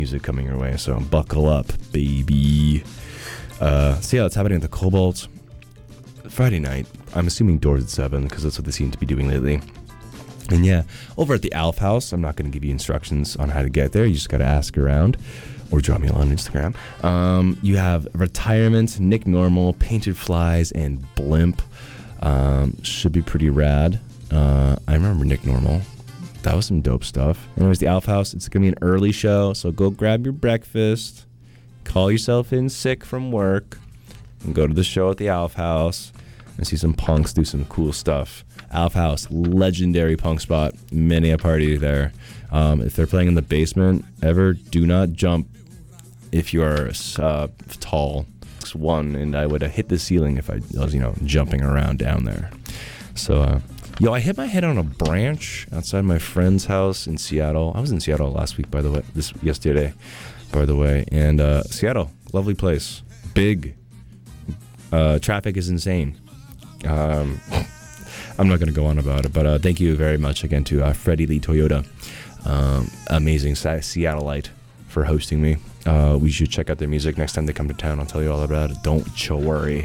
music coming your way, so buckle up, baby. So yeah, it's happening at the Cobalt Friday night. I'm assuming doors at 7 because that's what they seem to be doing lately. And yeah, over at the Alf House, I'm not going to give you instructions on how to get there. You just got to ask around or drop me on Instagram. You have Retirement, Nick Normal, Painted Flies, and Blimp. Should be pretty rad. I remember Nick Normal. That was some dope stuff. Anyways, the Alf House, it's going to be an early show, so go grab your breakfast, call yourself in sick from work, and go to the show at the Alf House and see some punks do some cool stuff. Alf House, legendary punk spot, many a party there. If they're playing in the basement, do not jump if you are tall. It's one, and I would have hit the ceiling if I was, jumping around down there. So, I hit my head on a branch outside my friend's house in Seattle. I was in Seattle last week, yesterday, by the way. And Seattle, lovely place. Big. Traffic is insane. I'm not going to go on about it, but thank you very much again to Freddie Lee Toyota, amazing Seattleite, for hosting me. We should check out their music next time they come to town. I'll tell you all about it. Don't you worry.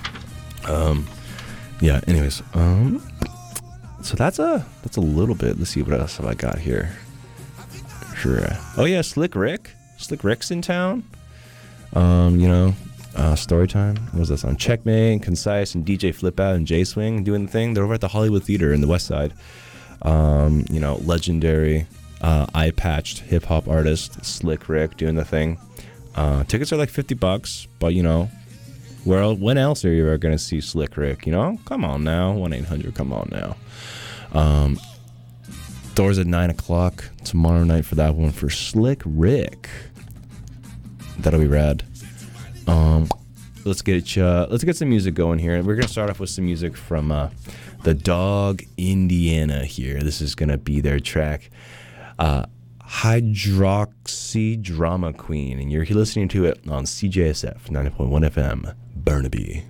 Anyways, so that's a little bit. Let's see what else have I got here. Sure. Oh yeah, Slick Rick. Slick Rick's in town. Story time. What was this on? Checkmate, Concise, and DJ Flip Out and J Swing doing the thing. They're over at the Hollywood Theater in the West Side. Legendary eye-patched hip-hop artist Slick Rick doing the thing. Tickets are like $50, but when else are you ever gonna see Slick Rick? Come on now, 1-800, come on now. Doors at 9:00 tomorrow night for that one for Slick Rick. That'll be rad. Let's get some music going here. We're gonna start off with some music from the Dog Indiana here. This is gonna be their track, Hydroxy Drama Queen, and you're listening to it on CJSF 90.1 FM, Burnaby.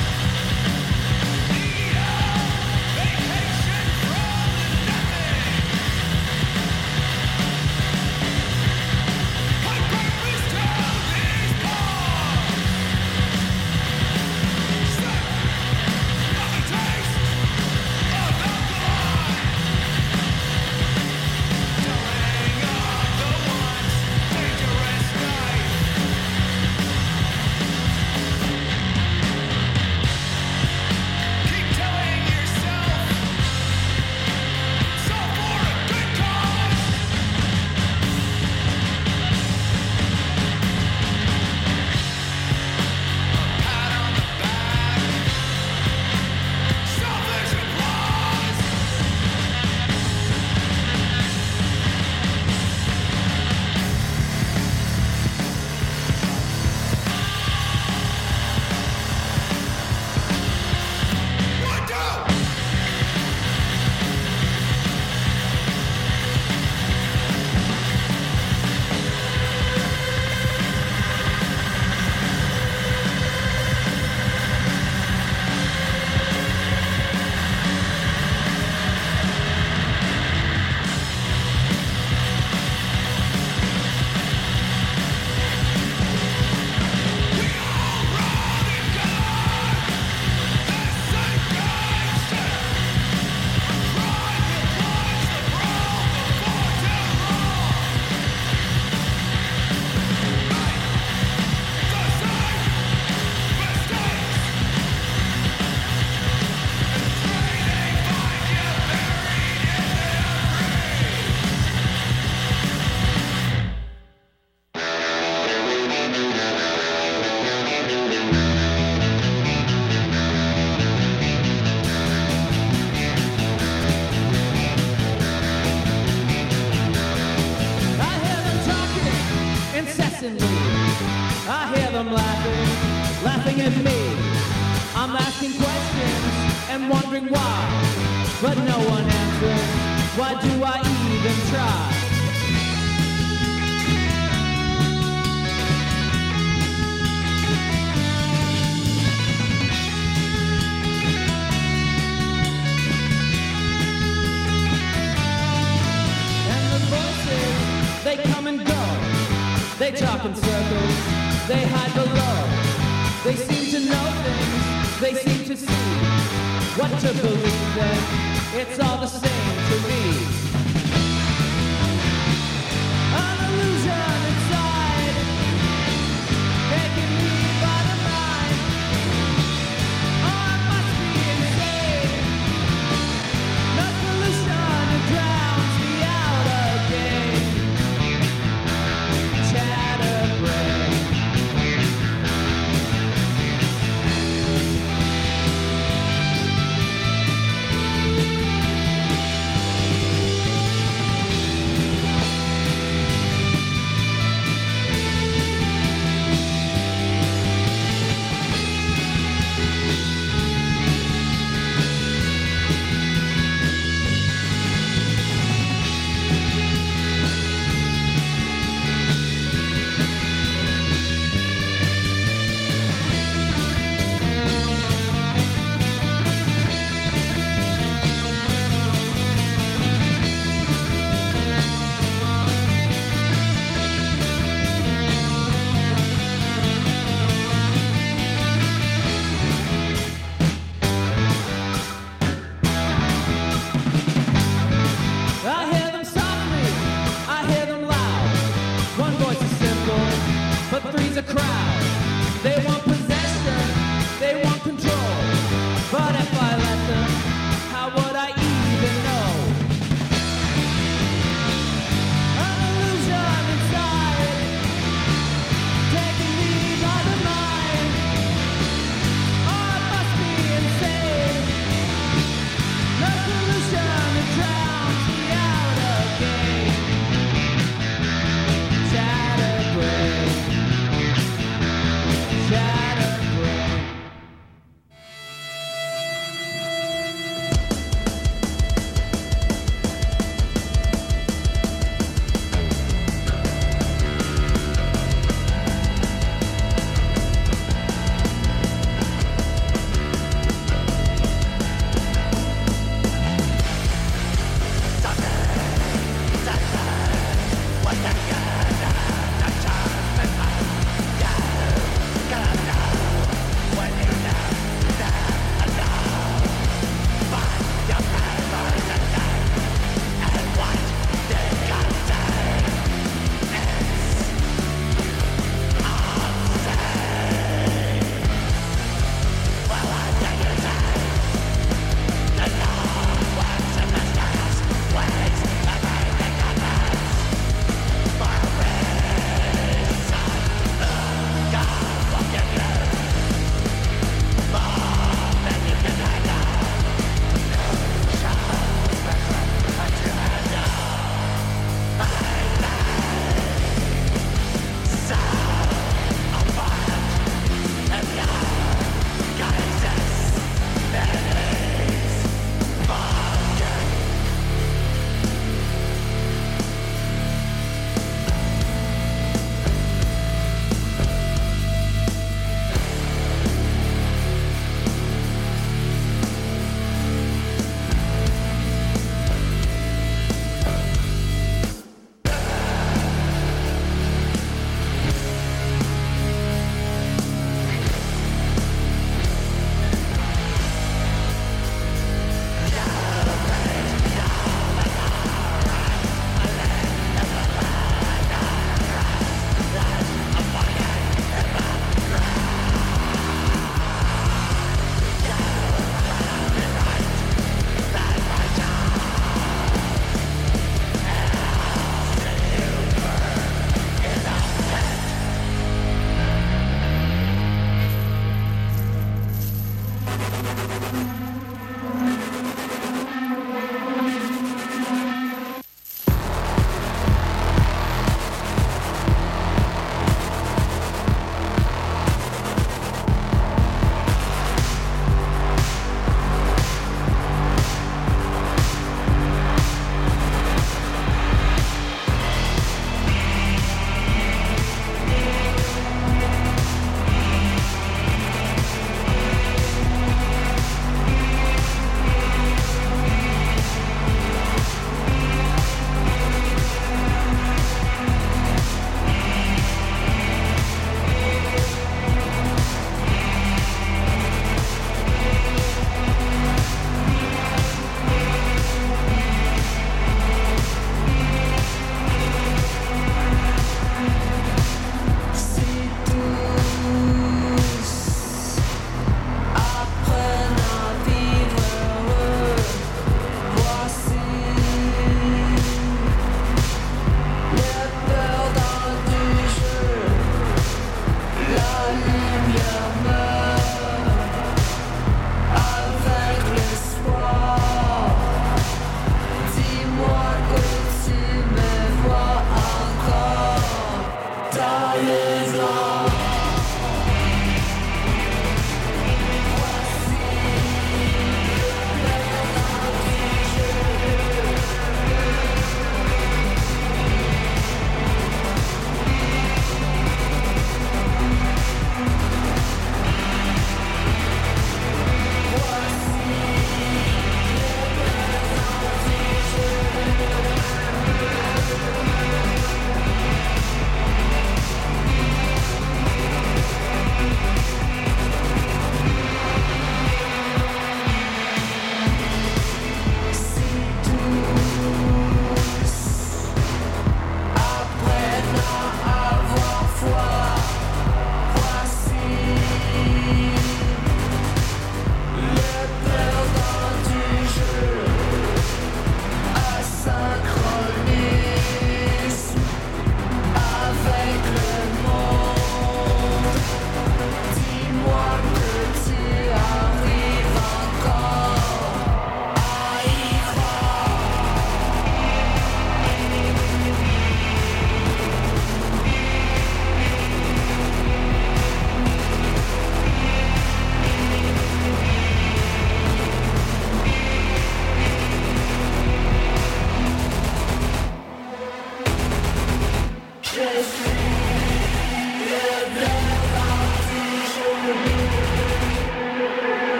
Vacation from nothing. asking questions and wondering why, but no one answers. Why do I even try? And the voices, they come and go. They talk in circles, they hide below. They seem to know things, they seem to see what to believe in. It's all the same to me. An illusion inside, taking me by the mind. Oh, I must be insane. No solution, it drowns me out again. Chatterbrain. I hear them softly, I hear them loud. One voice is simple, but three's a crowd. They want possession, they want control. But if I let them, how would I even know? An illusion inside, taking me by the mind. Oh, it must be insane. No solution, it drowns me out again. Chatterbrain. Chatterbrain.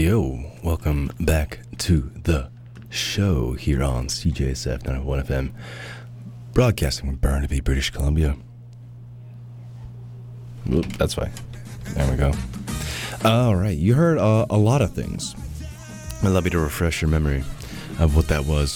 Yo, welcome back to the show here on CJSF 901 FM, broadcasting from Burnaby, British Columbia. Oop, that's fine. There we go. All right, you heard a lot of things. I'd love you to refresh your memory of what that was.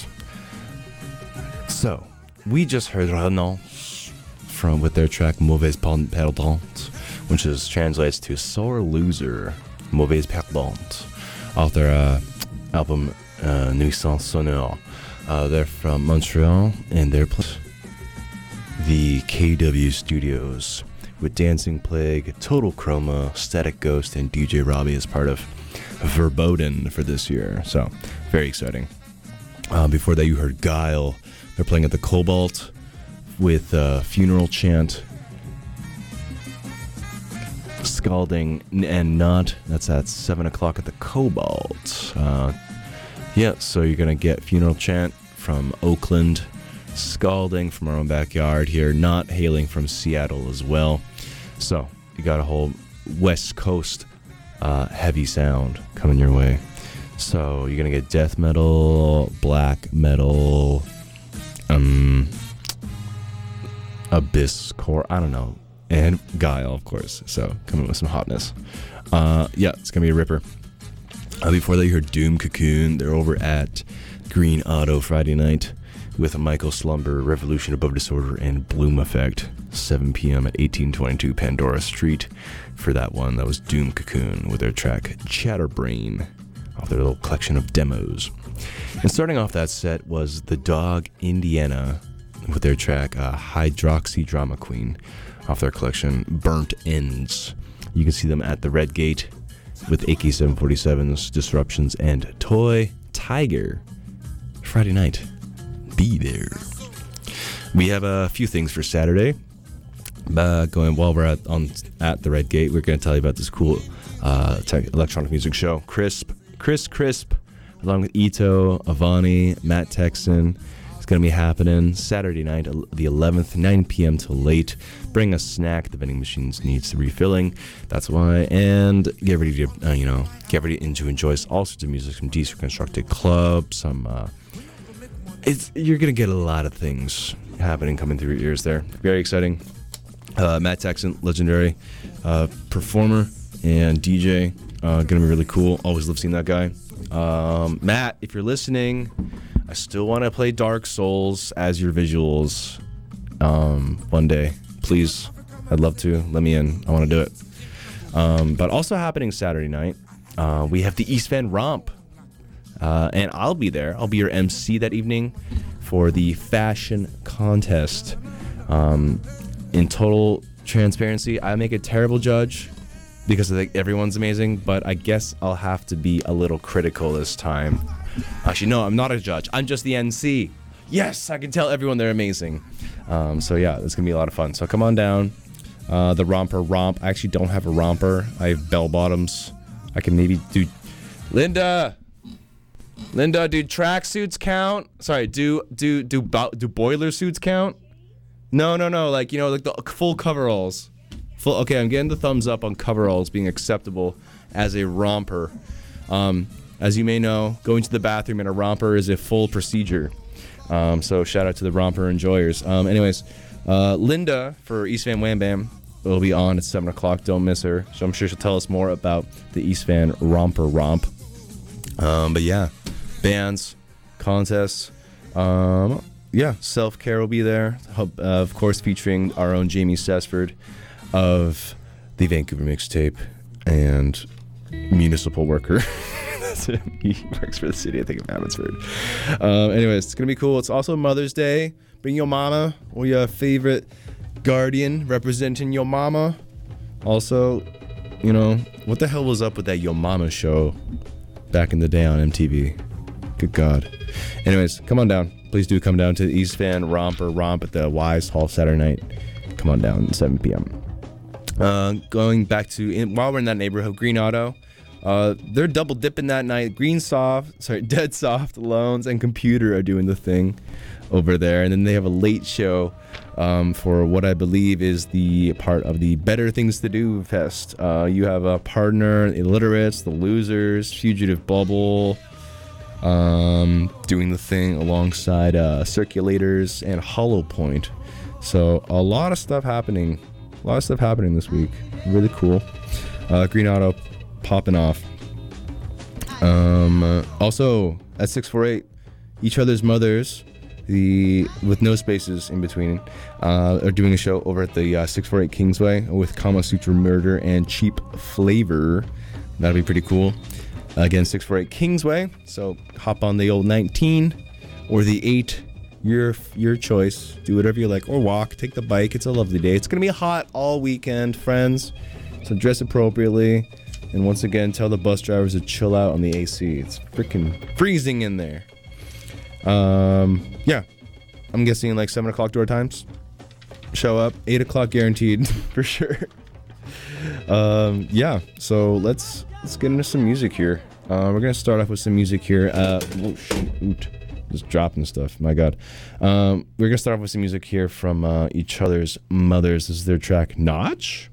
So, we just heard Renan with their track Mauvaise Perdante, which translates to Sore Loser, Mauvaise Perdante, off their album Nuisance Sonore. They're from Montreal, and they're the KW Studios with Dancing Plague, Total Chroma, Static Ghost, and DJ Robbie as part of Verboten for this year. So, very exciting. Before that, you heard Guile. They're playing at the Cobalt with Funeral Chant, Scalding, and Not. That's at 7 o'clock at the Cobalt. So you're going to get Funeral Chant from Oakland, Scalding from our own backyard here, Not hailing from Seattle as well. So you got a whole West Coast heavy sound coming your way. So you're going to get death metal, black metal, Abyss Core, I don't know, and Guile, of course. So coming with some hotness. It's gonna be a ripper. Before that, you heard Doom Cocoon. They're over at Green Auto Friday night with Michael Slumber, Revolution Above Disorder, and Bloom Effect. 7 p.m. at 1822 Pandora Street. For that one, that was Doom Cocoon with their track Chatterbrain off their little collection of demos. And starting off that set was The Dog Indiana with their track Hydroxy Drama Queen off their collection Burnt Ends. You can see them at the Red Gate with AK-747s, Disruptions, and Toy Tiger Friday night. Be there. We have a few things for Saturday. While we're at the Red Gate, we're going to tell you about this cool electronic music show, Crisp, along with Ito, Avani, Matt Texan. It's going to be happening Saturday night, the 11th, 9 p.m. till late. Bring a snack. The vending machines needs refilling. That's why. And get ready to enjoy all sorts of music from Deconstructed Club. You're going to get a lot of things happening coming through your ears there. Very exciting. Matt Texan, legendary performer and DJ. Going to be really cool. Always love seeing that guy. Matt, if you're listening, I still want to play Dark Souls as your visuals one day. Please, I'd love to. Let me in. I want to do it. But also happening Saturday night, we have the East Van Romp. And I'll be there. I'll be your MC that evening for the fashion contest. In total transparency, I make a terrible judge because I think everyone's amazing, but I guess I'll have to be a little critical this time. Actually, no, I'm not a judge. I'm just the NC. Yes, I can tell everyone they're amazing. It's going to be a lot of fun. So come on down. The Romper Romp. I actually don't have a romper. I have bell bottoms. I can maybe do... Linda, do tracksuits count? Sorry, do boiler suits count? No. Like the full coveralls. Okay, I'm getting the thumbs up on coveralls being acceptable as a romper. As you may know, going to the bathroom in a romper is a full procedure. So shout out to the romper enjoyers. Linda for East Van Wham Bam will be on at 7 o'clock. Don't miss her. So I'm sure she'll tell us more about the East Van Romper Romp. Bands, contests. Self-Care will be there. Of course, featuring our own Jamie Sesford of the Vancouver Mixtape and municipal worker. That's it. He works for the city, I think, of Abbotsford. It's going to be cool. It's also Mother's Day. Bring your mama or your favorite guardian representing your mama. Also, what the hell was up with that Yo Mama show back in the day on MTV? Good God. Come on down. Please do come down to the East Van Romp at the Wise Hall Saturday night. Come on down at 7 p.m. Going back to, while we're in that neighborhood, Green Auto, They're double dipping that night. Dead Soft, Loans, and Computer are doing the thing over there. And then they have a late show for what I believe is the part of the Better Things to Do Fest. You have a partner, Illiterates, The Losers, Fugitive Bubble, doing the thing alongside Circulators and Hollow Point. So a lot of stuff happening. This week. Really cool. Green Auto popping off. Also at 648, Each Other's Mothers, with no spaces in between, are doing a show over at the 648 Kingsway with Kama Sutra Murder and Cheap Flavor. That'll be pretty cool. Again, 648 Kingsway. So hop on the old 19 or the 8. Your choice. Do whatever you like, or walk. Take the bike. It's a lovely day. It's gonna be hot all weekend, friends. So dress appropriately. And once again, tell the bus drivers to chill out on the AC. It's freaking freezing in there. Yeah. I'm guessing like 7 o'clock door times. Show up. 8 o'clock guaranteed for sure. Yeah. So let's get into some music here. We're gonna start off with some music here. Oh shoot. Just dropping stuff. My God. We're gonna start off with some music here from Each Other's Mothers. This is their track Notch.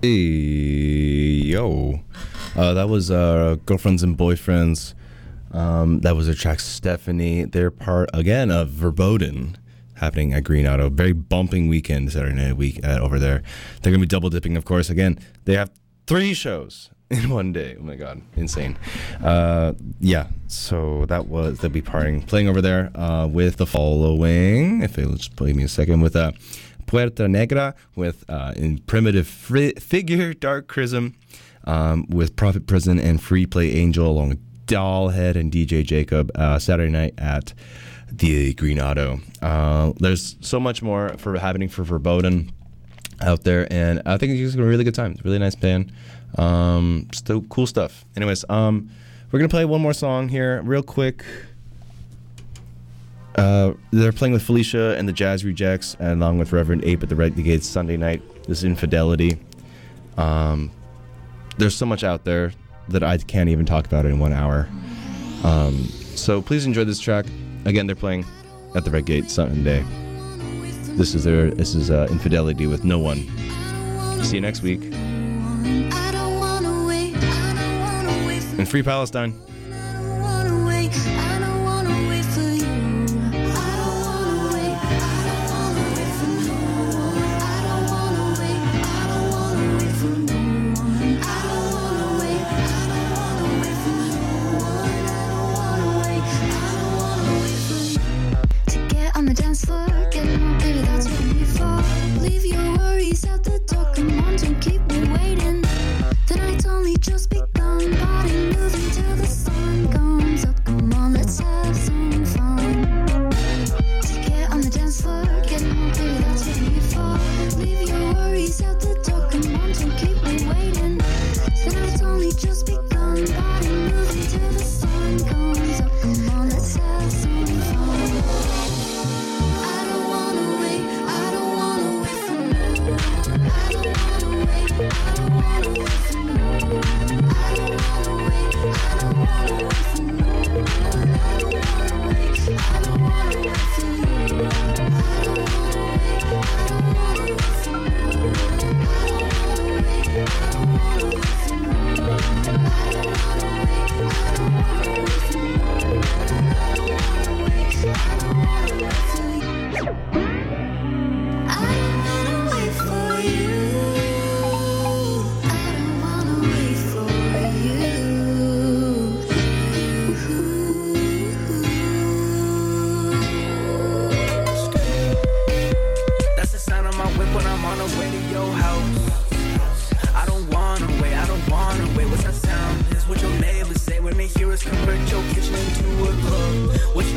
Hey, yo. That was Girlfriends and Boyfriends. That was their track Stephanie. They're part, again, of Verboten happening at Green Auto. Very bumping weekend Saturday night week over there. They're going to be double dipping, of course. Again, they have 3 shows in one day. Oh my God, insane. Yeah, so they'll be playing over there with the following. If it'll just play me a second with Puerta Negra with in Primitive Figure, Dark Chrism, with Prophet Prison and Free Play Angel along with Dollhead and DJ Jacob Saturday night at the Green Auto. There's so much more happening for Verboten out there, and I think it's just gonna be a really good time. It's a really nice band. Still cool stuff. Anyways, we're gonna play one more song here real quick. They're playing with Felicia and the Jazz Rejects, and along with Reverend Ape at the Red Gates Sunday night. This is Infidelity. There's so much out there that I can't even talk about it in 1 hour. So please enjoy this track. Again, they're playing at the Red Gate Sunday. This is Infidelity with No One. See you next week. And Free Palestine. Dance floor, getting on, baby, that's what we for. Leave your worries at the door, come on, don't keep me waiting. The night's only just begun, body moving till the sun comes up. Come on, let's have some fun. To get on the dance floor, getting on, baby, that's what we for. Leave your worries at the door, come on, don't keep me waiting. The night's only just begun, body moving till the sun comes up. Come on, let's have some fun. Convert your kitchen into a club. What